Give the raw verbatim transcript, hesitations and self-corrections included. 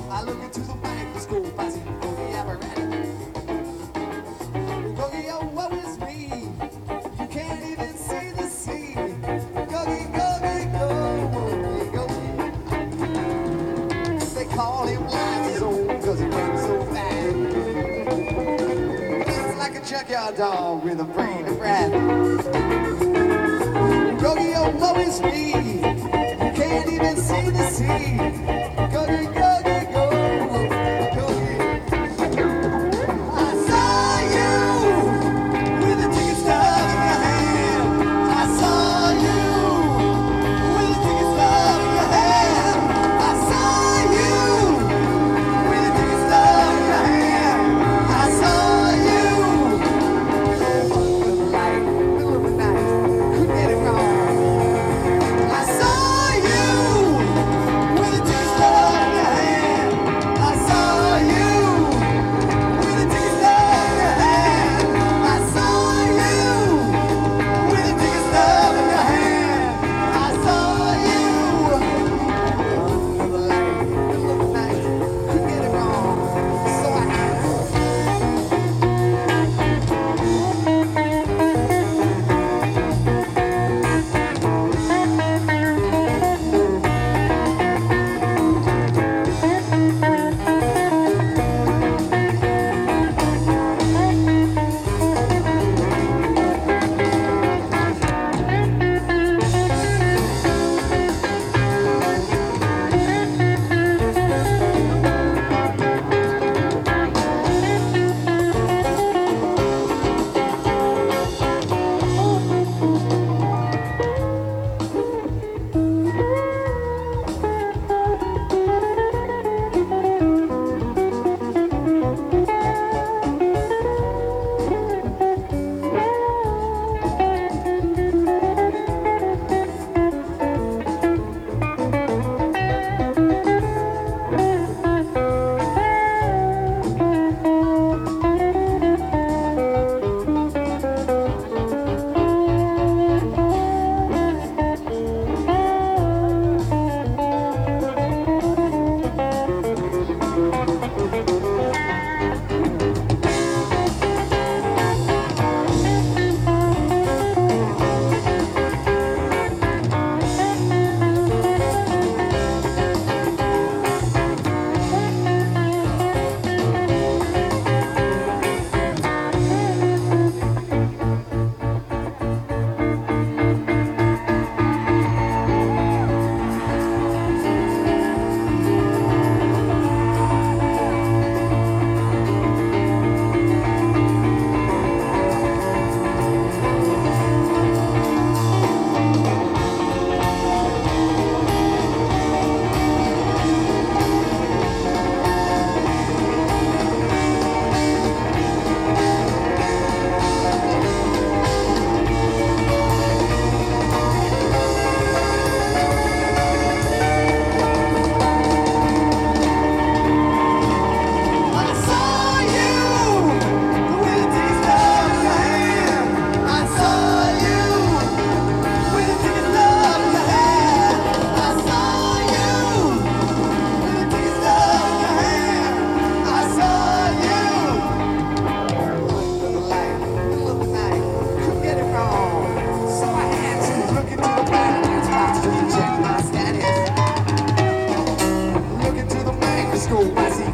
I look into the microscope, I see Googie apparatus. Googie, oh, woe is me. You can't even see the sea. Googie, Googie, Googie, Googie. They call him Lions Zone because he runs so fast. He's like a junkyard dog with a brain of rat. Googie, oh, woe is me. You can't even see the sea. Googie, Googie, Googie, Googie. I saw you with the ticket stub in your hand. I saw you with the ticket stub in your hand. I saw you with the ticket stub in your hand. I saw you under the light, middle of the night, couldn't get it wrong. I saw you with the ticket stub in your hand. I saw you with the ticket stub in your hand. I saw you with the ticket stub in your hand. I saw you under the light, middle of the night, couldn't get it wrong. So I school, I see